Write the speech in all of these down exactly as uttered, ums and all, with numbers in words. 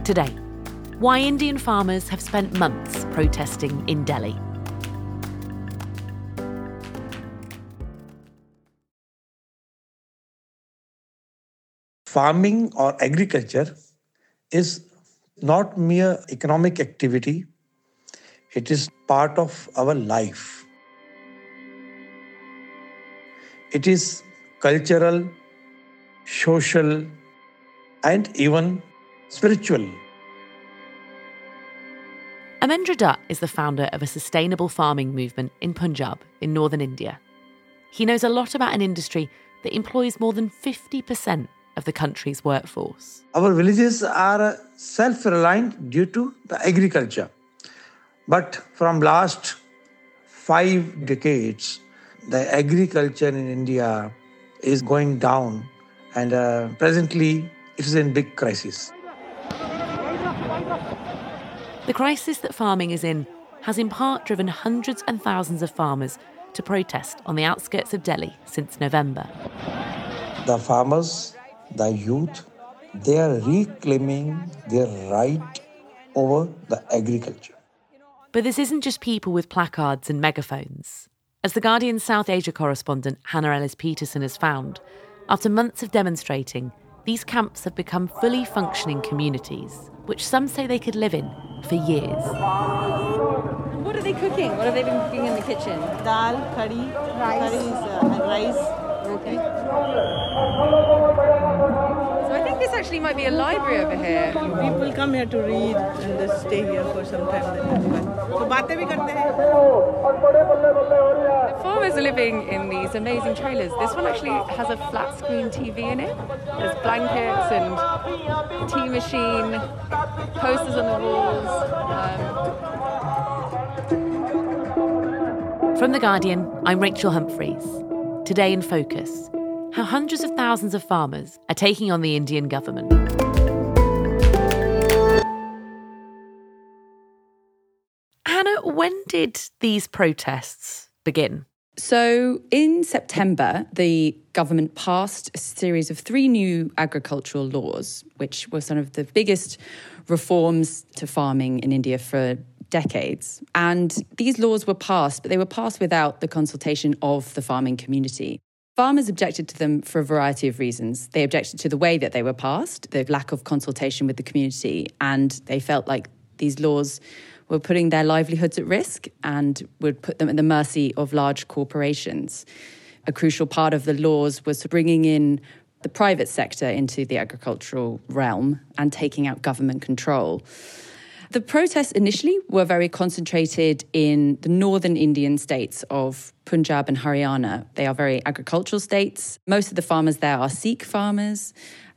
Today, why Indian farmers have spent months protesting in Delhi. Farming or agriculture is not mere economic activity. It is part of our life. It is cultural, social, and even spiritual. Amendra Dutt is the founder of a sustainable farming movement in Punjab, in northern India. He knows a lot about an industry that employs more than fifty percent of the country's workforce. Our villages are self-reliant due to the agriculture. But from last five decades, the agriculture in India is going down, and uh, presently it is in big crisis. The crisis that farming is in has in part driven hundreds and thousands of farmers to protest on the outskirts of Delhi since November. The farmers, the youth, they are reclaiming their right over the agriculture. But this isn't just people with placards and megaphones. As The Guardian's South Asia correspondent Hannah Ellis-Peterson has found, after months of demonstrating, these camps have become fully functioning communities, which some say they could live in for years. What are they cooking? What have they been cooking in the kitchen? Dal, curry, rice, curries, uh, and rice. Okay. So I think this actually might be a library over here. People come here to read and they stay here for some time. So baatein bhi karte hain. The farmers are living in these amazing trailers. This one actually has a flat screen T V in it. There's blankets and tea machine, posters on the walls. Um... From The Guardian, I'm Rachel Humphreys. Today in Focus, how hundreds of thousands of farmers are taking on the Indian government. Hannah, when did these protests begin? So in September, the government passed a series of three new agricultural laws, which were some of the biggest reforms to farming in India for decades. And these laws were passed, but they were passed without the consultation of the farming community. Farmers objected to them for a variety of reasons. They objected to the way that they were passed, the lack of consultation with the community, and they felt like these laws were putting their livelihoods at risk and would put them at the mercy of large corporations. A crucial part of the laws was bringing in the private sector into the agricultural realm and taking out government control. The protests initially were very concentrated in the northern Indian states of Punjab and Haryana. They are very agricultural states. Most of the farmers there are Sikh farmers.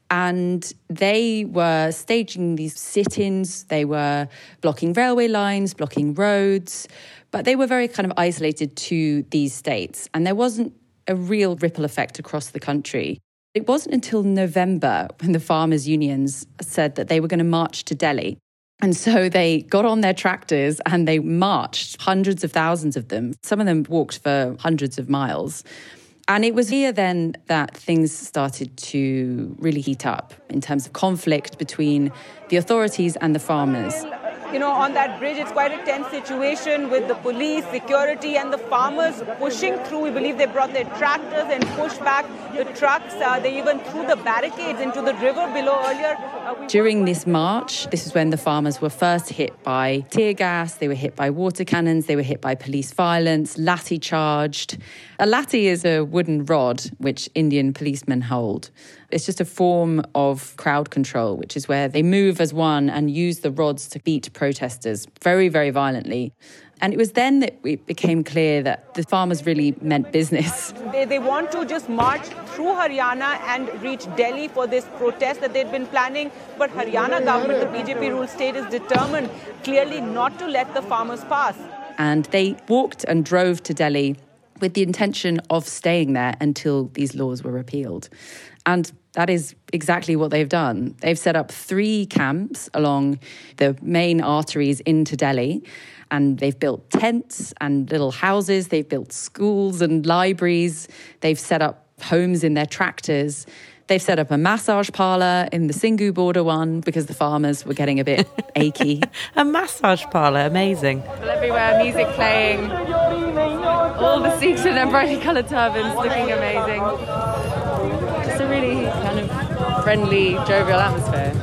And they were staging these sit-ins. They were blocking railway lines, blocking roads. But they were very kind of isolated to these states. And there wasn't a real ripple effect across the country. It wasn't until November when the farmers' unions said that they were going to march to Delhi. And so they got on their tractors and they marched, hundreds of thousands of them. Some of them walked for hundreds of miles. And it was here then that things started to really heat up in terms of conflict between the authorities and the farmers. You know, on that bridge, it's quite a tense situation with the police, security, and the farmers pushing through. We believe they brought their tractors and pushed back the trucks. Uh, they even threw the barricades into the river below earlier. Uh, During this march, this is when the farmers were first hit by tear gas, they were hit by water cannons, they were hit by police violence, lathi charged. A lathi is a wooden rod which Indian policemen hold. It's just a form of crowd control, which is where they move as one and use the rods to beat protesters very, very violently. And it was then that it became clear that the farmers really meant business. They, they want to just march through Haryana and reach Delhi for this protest that they'd been planning. But Haryana government, the B J P-ruled state, is determined clearly not to let the farmers pass. And they walked and drove to Delhi with the intention of staying there until these laws were repealed. And that is exactly what they've done. They've set up three camps along the main arteries into Delhi, and they've built tents and little houses. They've built schools and libraries. They've set up homes in their tractors. They've set up a massage parlour in the Singhu border one because the farmers were getting a bit achy. A massage parlour, amazing. People everywhere, music playing, all the Sikhs in their brightly coloured turbans looking amazing. Just a really kind of friendly, jovial atmosphere.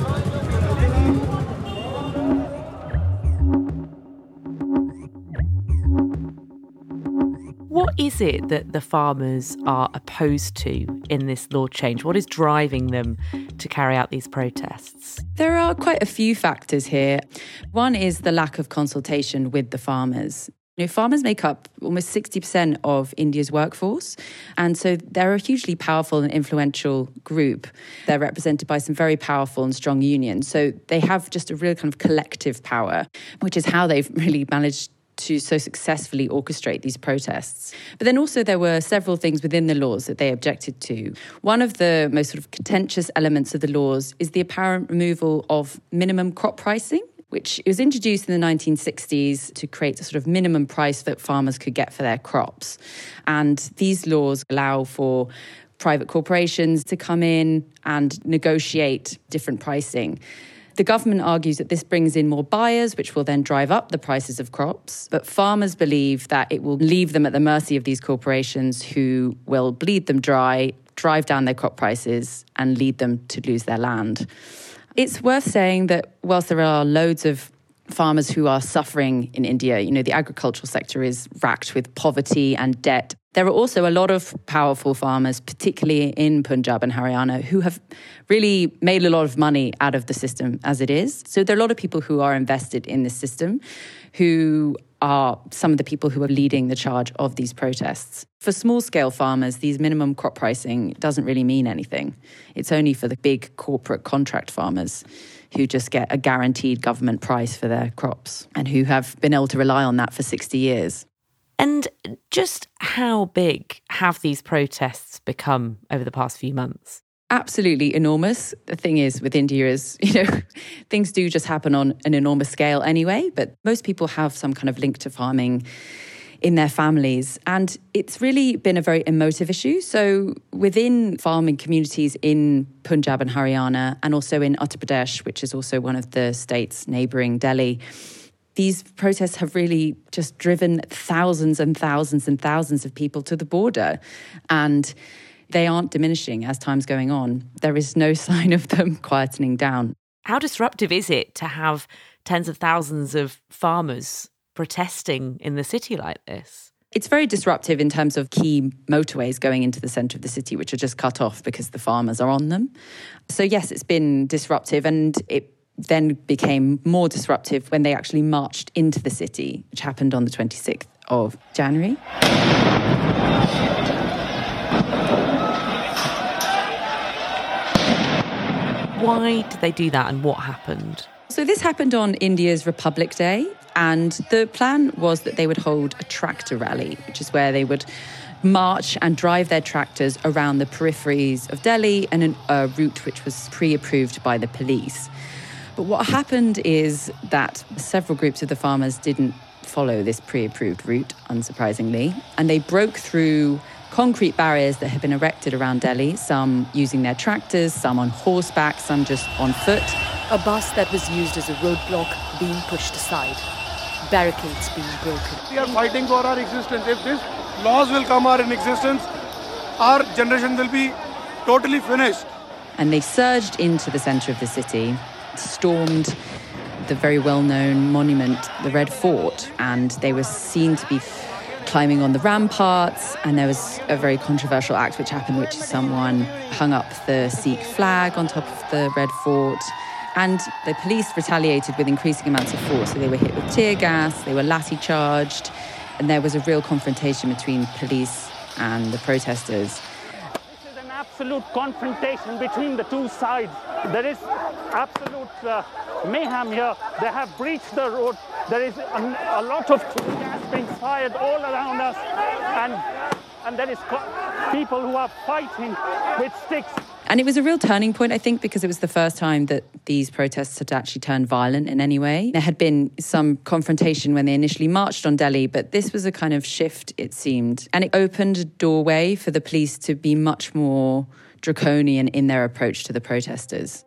What is it that the farmers are opposed to in this law change? What is driving them to carry out these protests? There are quite a few factors here. One is the lack of consultation with the farmers. You know, farmers make up almost sixty percent of India's workforce, and so they're a hugely powerful and influential group. They're represented by some very powerful and strong unions, so they have just a real kind of collective power, which is how they've really managed to so successfully orchestrate these protests. But then also there were several things within the laws that they objected to. One of the most sort of contentious elements of the laws is the apparent removal of minimum crop pricing, which was introduced in the nineteen sixties to create a sort of minimum price that farmers could get for their crops. And these laws allow for private corporations to come in and negotiate different pricing. The government argues that this brings in more buyers, which will then drive up the prices of crops. But farmers believe that it will leave them at the mercy of these corporations who will bleed them dry, drive down their crop prices, and lead them to lose their land. It's worth saying that whilst there are loads of farmers who are suffering in India, you know, the agricultural sector is racked with poverty and debt. There are also a lot of powerful farmers, particularly in Punjab and Haryana, who have really made a lot of money out of the system as it is. So there are a lot of people who are invested in this system, who are some of the people who are leading the charge of these protests. For small-scale farmers, these minimum crop pricing doesn't really mean anything. It's only for the big corporate contract farmers who just get a guaranteed government price for their crops and who have been able to rely on that for sixty years. And just how big have these protests become over the past few months? Absolutely enormous. The thing is with India is, you know, things do just happen on an enormous scale anyway, but most people have some kind of link to farming in their families. And it's really been a very emotive issue. So within farming communities in Punjab and Haryana, and also in Uttar Pradesh, which is also one of the states neighbouring Delhi, these protests have really just driven thousands and thousands and thousands of people to the border. And they aren't diminishing as time's going on. There is no sign of them quietening down. How disruptive is it to have tens of thousands of farmers protesting in the city like this? It's very disruptive in terms of key motorways going into the centre of the city, which are just cut off because the farmers are on them. So yes, it's been disruptive, and it then became more disruptive when they actually marched into the city, which happened on the twenty-sixth of January. Why did they do that, and what happened? So this happened on India's Republic Day, and the plan was that they would hold a tractor rally, which is where they would march and drive their tractors around the peripheries of Delhi and an, a route which was pre-approved by the police. But what happened is that several groups of the farmers didn't follow this pre-approved route, unsurprisingly, and they broke through concrete barriers that had been erected around Delhi, some using their tractors, some on horseback, some just on foot. A bus that was used as a roadblock being pushed aside, barricades being broken. We are fighting for our existence. If these laws will come out in existence, our generation will be totally finished. And they surged into the centre of the city, stormed the very well-known monument, the Red Fort, and they were seen to be climbing on the ramparts, and there was a very controversial act which happened, which is someone hung up the Sikh flag on top of the Red Fort, and the police retaliated with increasing amounts of force. So they were hit with tear gas, they were lathi-charged, and there was a real confrontation between police and the protesters. This is an absolute confrontation between the two sides. There is absolute uh, mayhem here. They have breached the road. There is a, a lot of gas being fired all around us, and and there is co- people who are fighting with sticks. And it was a real turning point, I think, because it was the first time that these protests had actually turned violent in any way. There had been some confrontation when they initially marched on Delhi, but this was a kind of shift, it seemed. And it opened a doorway for the police to be much more draconian in their approach to the protesters.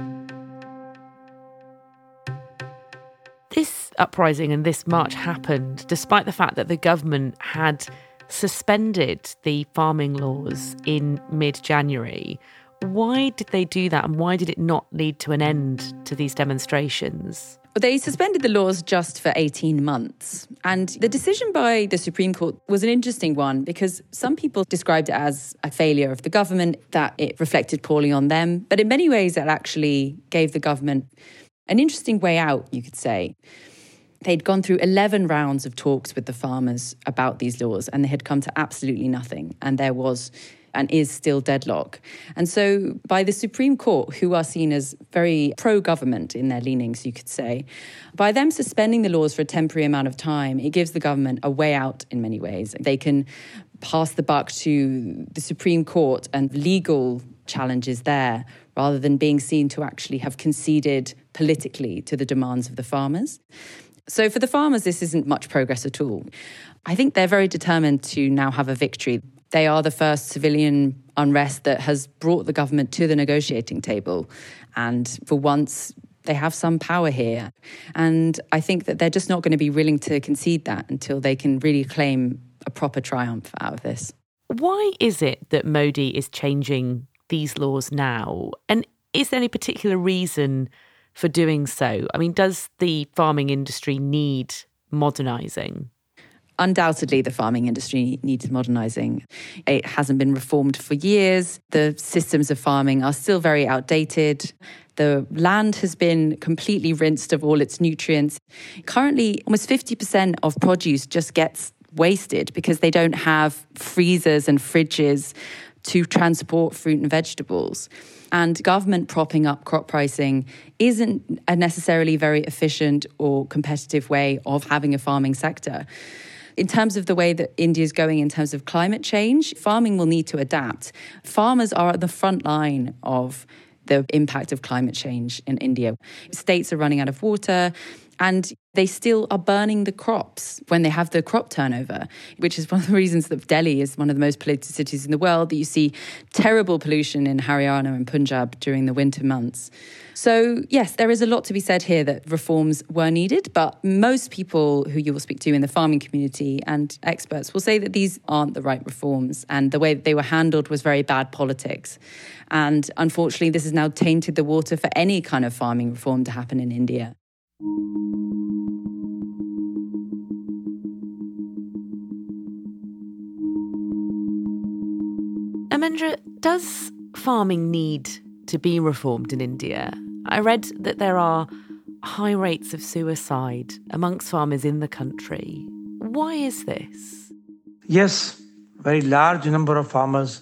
This uprising and this march happened despite the fact that the government had suspended the farming laws in mid-January. Why did they do that, and why did it not lead to an end to these demonstrations? They suspended the laws just for eighteen months. And the decision by the Supreme Court was an interesting one because some people described it as a failure of the government, that it reflected poorly on them. But in many ways, it actually gave the government an interesting way out, you could say. They'd gone through eleven rounds of talks with the farmers about these laws, and they had come to absolutely nothing. And there was and is still deadlock. And so by the Supreme Court, who are seen as very pro-government in their leanings, you could say, by them suspending the laws for a temporary amount of time, it gives the government a way out in many ways. They can pass the buck to the Supreme Court and legal challenges there, rather than being seen to actually have conceded politically to the demands of the farmers. So for the farmers, this isn't much progress at all. I think they're very determined to now have a victory. They are the first civilian unrest that has brought the government to the negotiating table. And for once, they have some power here. And I think that they're just not going to be willing to concede that until they can really claim a proper triumph out of this. Why is it that Modi is changing these laws now? And is there any particular reason for doing so? I mean, does the farming industry need modernising? Undoubtedly, the farming industry needs modernising. It hasn't been reformed for years. The systems of farming are still very outdated. The land has been completely rinsed of all its nutrients. Currently, almost fifty percent of produce just gets wasted because they don't have freezers and fridges to transport fruit and vegetables. And government propping up crop pricing isn't a necessarily very efficient or competitive way of having a farming sector. In terms of the way that India is going in terms of climate change, farming will need to adapt. Farmers are at the front line of the impact of climate change in India. States are running out of water, and they still are burning the crops when they have the crop turnover, which is one of the reasons that Delhi is one of the most polluted cities in the world, that you see terrible pollution in Haryana and Punjab during the winter months. So, yes, there is a lot to be said here that reforms were needed, but most people who you will speak to in the farming community and experts will say that these aren't the right reforms, and the way that they were handled was very bad politics. And unfortunately, this has now tainted the water for any kind of farming reform to happen in India. Amendra, does farming need to be reformed in India? I read that there are high rates of suicide amongst farmers in the country. Why is this? Yes, very large number of farmers,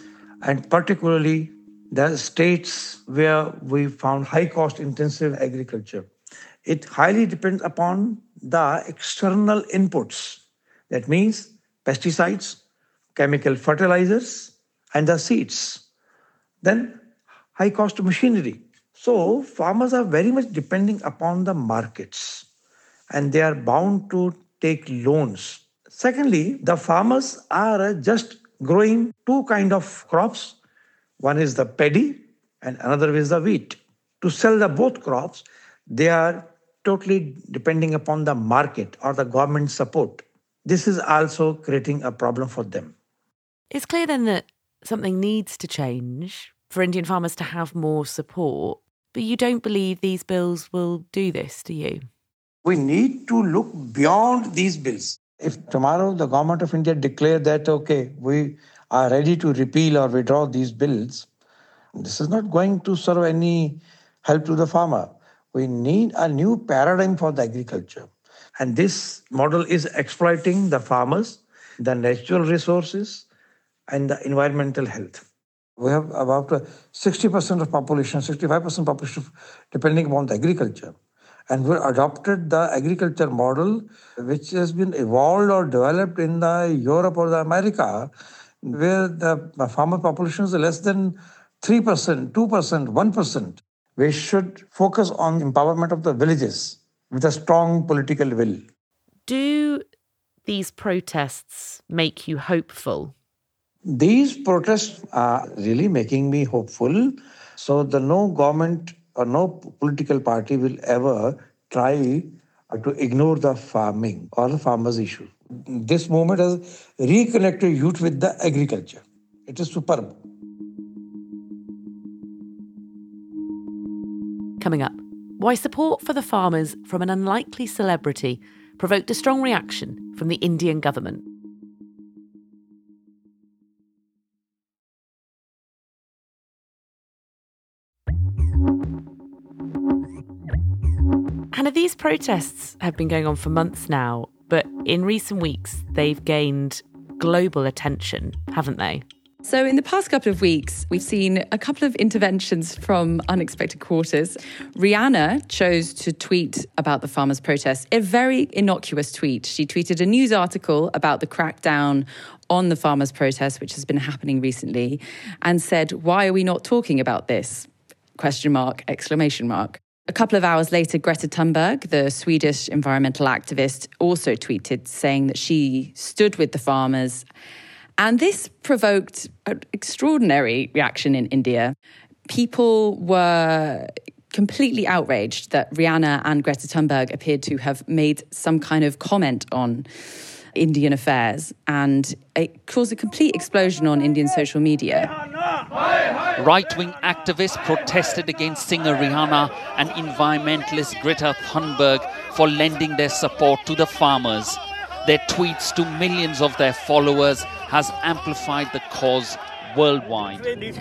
and particularly the states where we found high cost intensive agriculture. It highly depends upon the external inputs. That means pesticides, chemical fertilizers, and the seeds. Then high cost machinery. So farmers are very much depending upon the markets, and they are bound to take loans. Secondly, the farmers are just growing two kind of crops. One is the paddy and another is the wheat. To sell the both crops, they are totally depending upon the market or the government support. This is also creating a problem for them. It's clear then that something needs to change for Indian farmers to have more support, but you don't believe these bills will do this, do you? We need to look beyond these bills. If tomorrow the government of India declare that, okay, we are ready to repeal or withdraw these bills, this is not going to serve any help to the farmer. We need a new paradigm for the agriculture. And this model is exploiting the farmers, the natural resources, and the environmental health. We have about sixty percent of population, sixty-five percent population depending upon the agriculture. And we adopted the agriculture model which has been evolved or developed in the Europe or the America, where the farmer population is less than three percent, two percent, one percent. We should focus on empowerment of the villages with a strong political will. Do these protests make you hopeful? These protests are really making me hopeful. So the no government or no political party will ever try to ignore the farming or the farmers' issue. This movement has reconnected youth with the agriculture. It is superb. Coming up, why support for the farmers from an unlikely celebrity provoked a strong reaction from the Indian government. Hannah, these protests have been going on for months now, but in recent weeks they've gained global attention, haven't they? So in the past couple of weeks, we've seen a couple of interventions from unexpected quarters. Rihanna chose to tweet about the farmers' protests, a very innocuous tweet. She tweeted a news article about the crackdown on the farmers' protests, which has been happening recently, and said, "Why are we not talking about this?" Question mark, exclamation mark. A couple of hours later, Greta Thunberg, the Swedish environmental activist, also tweeted saying that she stood with the farmers. And this provoked an extraordinary reaction in India. People were completely outraged that Rihanna and Greta Thunberg appeared to have made some kind of comment on Indian affairs, and it caused a complete explosion on Indian social media. Right-wing activists protested against singer Rihanna and environmentalist Greta Thunberg for lending their support to the farmers. Their tweets to millions of their followers has amplified the cause worldwide.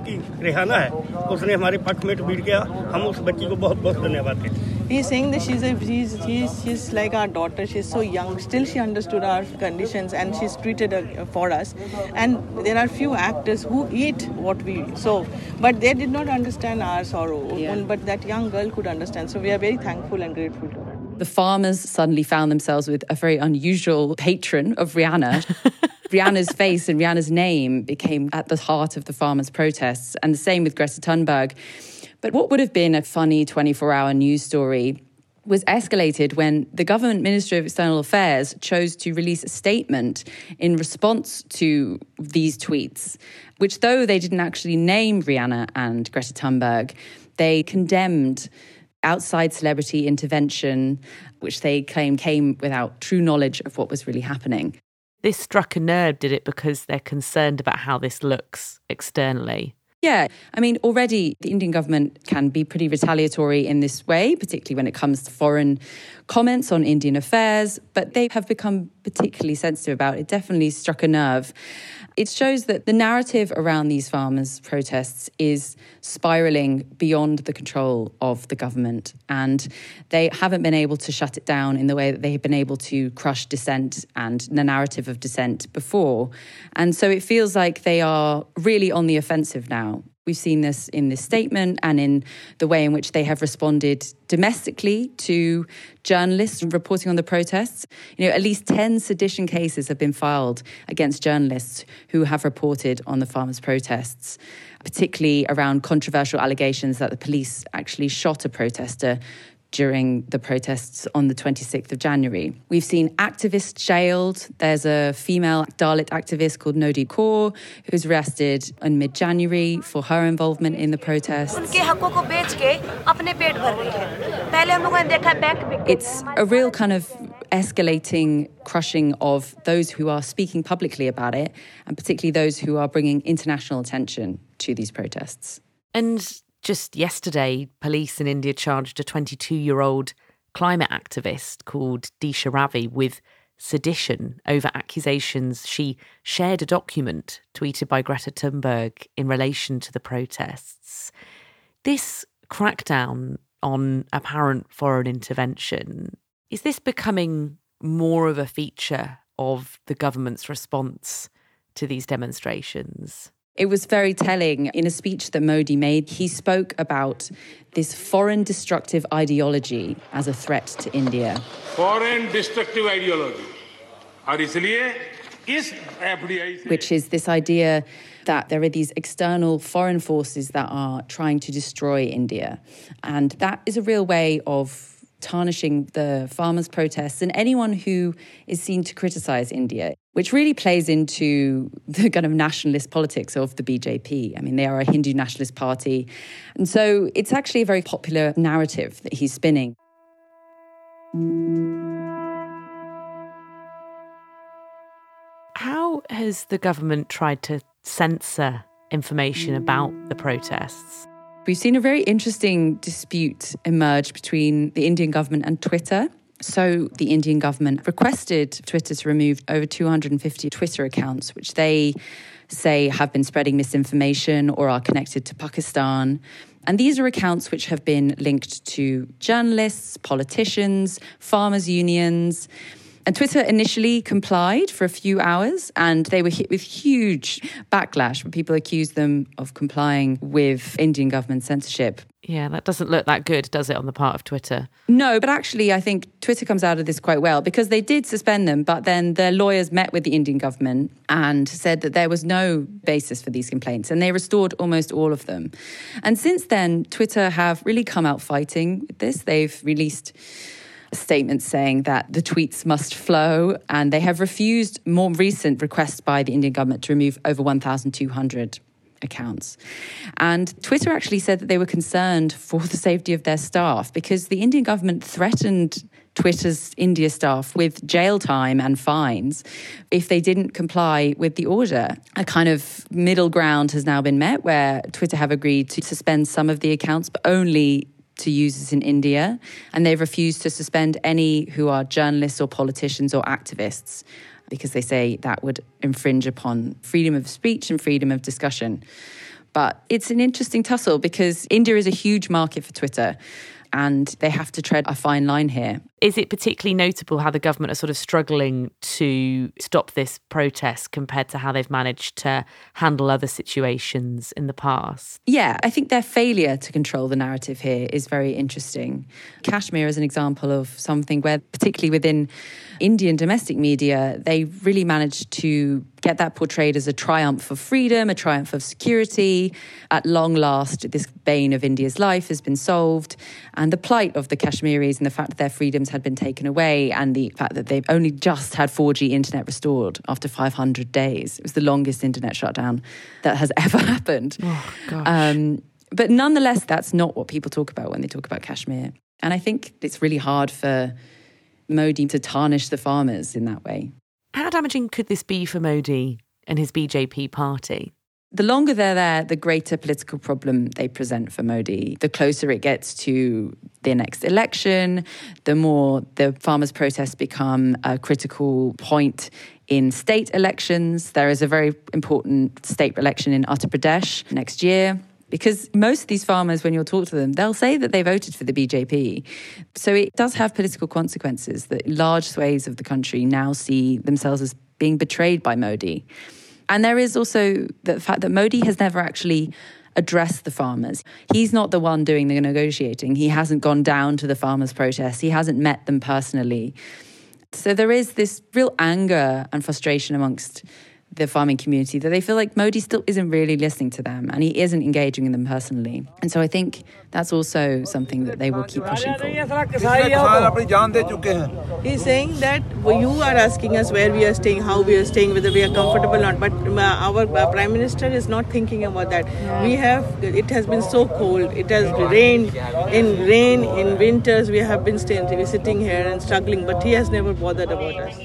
He's saying that she's, a, she's, she's, she's like our daughter. She's so young. Still she understood our conditions and she's treated uh, for us. And there are few actors who eat what we sow. But they did not understand our sorrow. Yeah. But that young girl could understand. So we are very thankful and grateful to her. The farmers suddenly found themselves with a very unusual patron of Rihanna. Rihanna's face and Rihanna's name became at the heart of the farmers' protests, and the same with Greta Thunberg. But what would have been a funny twenty-four hour news story was escalated when the government Ministry of External Affairs chose to release a statement in response to these tweets, which, though they didn't actually name Rihanna and Greta Thunberg, they condemned outside celebrity intervention, which they claim came without true knowledge of what was really happening. This struck a nerve, did it, because they're concerned about how this looks externally? Yeah, I mean, already the Indian government can be pretty retaliatory in this way, particularly when it comes to foreign comments on Indian affairs, but they have become particularly sensitive about it. It definitely struck a nerve. It shows that the narrative around these farmers' protests is spiralling beyond the control of the government, and they haven't been able to shut it down in the way that they have been able to crush dissent and the narrative of dissent before. And so it feels like they are really on the offensive now. We've seen this in this statement and in the way in which they have responded domestically to journalists reporting on the protests. You know, at least ten sedition cases have been filed against journalists who have reported on the farmers' protests, particularly around controversial allegations that the police actually shot a protester during the protests on the twenty-sixth of January. We've seen activists jailed. There's a female Dalit activist called Nodi Kaur who's arrested in mid-January for her involvement in the protests. It's a real kind of escalating crushing of those who are speaking publicly about it, and particularly those who are bringing international attention to these protests. And just yesterday, police in India charged a twenty-two-year-old climate activist called Disha Ravi with sedition over accusations she shared a document tweeted by Greta Thunberg in relation to the protests. This crackdown on apparent foreign intervention, is this becoming more of a feature of the government's response to these demonstrations? It was very telling. In a speech that Modi made, he spoke about this foreign destructive ideology as a threat to India. Foreign destructive ideology. Which is this idea that there are these external foreign forces that are trying to destroy India. And that is a real way of tarnishing the farmers' protests and anyone who is seen to criticise India. which really plays into the kind of nationalist politics of the B J P. I mean, they are a Hindu nationalist party. And so it's actually a very popular narrative that he's spinning. How has the government tried to censor information about the protests? We've seen a very interesting dispute emerge between the Indian government and Twitter. So the Indian government requested Twitter to remove over two hundred fifty Twitter accounts, which they say have been spreading misinformation or are connected to Pakistan. And these are accounts which have been linked to journalists, politicians, farmers' unions. And Twitter initially complied for a few hours, and they were hit with huge backlash when people accused them of complying with Indian government censorship. Yeah, that doesn't look that good, does it, on the part of Twitter? No, but actually I think Twitter comes out of this quite well, because they did suspend them, but then their lawyers met with the Indian government and said that there was no basis for these complaints, and they restored almost all of them. And since then, Twitter have really come out fighting with this. They've released statements saying that the tweets must flow, and they have refused more recent requests by the Indian government to remove over one thousand two hundred accounts. And Twitter actually said that they were concerned for the safety of their staff, because the Indian government threatened Twitter's India staff with jail time and fines if they didn't comply with the order. A kind of middle ground has now been met, where Twitter have agreed to suspend some of the accounts, but only to users in India, and they've refused to suspend any who are journalists or politicians or activists, because they say that would infringe upon freedom of speech and freedom of discussion. But it's an interesting tussle, because India is a huge market for Twitter, and they have to tread a fine line here. Is it particularly notable how the government are sort of struggling to stop this protest compared to how they've managed to handle other situations in the past? Yeah, I think their failure to control the narrative here is very interesting. Kashmir is an example of something where, particularly within Indian domestic media, they really managed to get that portrayed as a triumph of freedom, a triumph of security. At long last, this bane of India's life has been solved. And the plight of the Kashmiris and the fact that their freedoms had been taken away, and the fact that they've only just had four G internet restored after five hundred days. It was the longest internet shutdown that has ever happened. Oh, gosh. Um, but nonetheless, that's not what people talk about when they talk about Kashmir. And I think it's really hard for Modi to tarnish the farmers in that way. How damaging could this be for Modi and his B J P party? The longer they're there, the greater political problem they present for Modi. The closer it gets to the next election, the more the farmers' protests become a critical point in state elections. There is a very important state election in Uttar Pradesh next year. Because most of these farmers, when you'll talk to them, they'll say that they voted for the B J P. So it does have political consequences that large swathes of the country now see themselves as being betrayed by Modi. And there is also the fact that Modi has never actually addressed the farmers. He's not the one doing the negotiating. He hasn't gone down to the farmers' protests. He hasn't met them personally. So there is this real anger and frustration amongst the farming community that they feel like Modi still isn't really listening to them, and he isn't engaging in them personally. And so I think that's also something that they will keep pushing for. He's saying that well, you are asking us where we are staying, how we are staying, whether we are comfortable or not. But our, our Prime Minister is not thinking about that. We have, it has been so cold. It has rained. In rain, in winters, we have been staying, we're sitting here and struggling. But he has never bothered about us.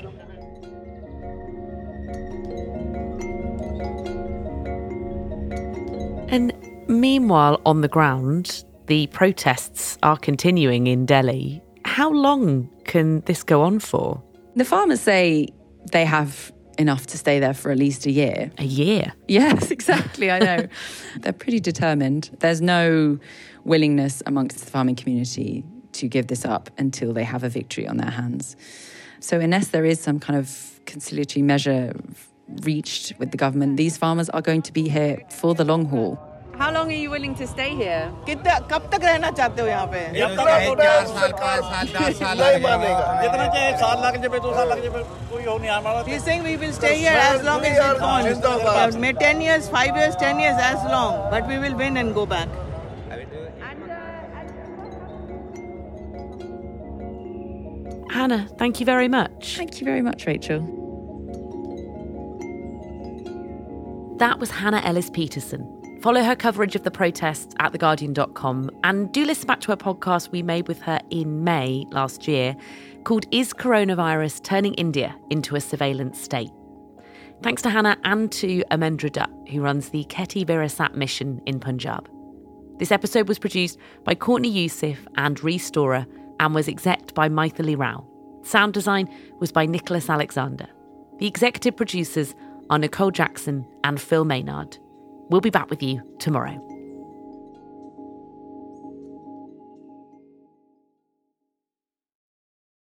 And meanwhile, on the ground, the protests are continuing in Delhi. How long can this go on for? The farmers say they have enough to stay there for at least a year. A year? Yes, exactly, I know. They're pretty determined. There's no willingness amongst the farming community to give this up until they have a victory on their hands. So unless there is some kind of conciliatory measure reached with the government, these farmers are going to be here for the long haul. How long are you willing to stay here? कितना कब तक रहना चाहते हो यहाँ पे? चार साल, पाँच साल, दस साल जितना चाहे साल लग जाए, दो साल लग जाए, कोई हो नहीं हमारा. He's saying we will stay here as long as it wants. May ten years, five years, ten years, as long. But we will win and go back. Hannah, thank you very much. Thank you very much, Rachel. That was Hannah Ellis-Petersen. Follow her coverage of the protests at the guardian dot com and do listen back to a podcast we made with her in May last year called Is Coronavirus Turning India into a Surveillance State? Thanks to Hannah and to Amendra Dutt, who runs the Kheti Virasat mission in Punjab. This episode was produced by Courtney Youssef and Rhys Storer and was executed by Maithili Rao. Sound design was by Nicholas Alexander. The executive producers are Nicole Jackson and Phil Maynard. We'll be back with you tomorrow.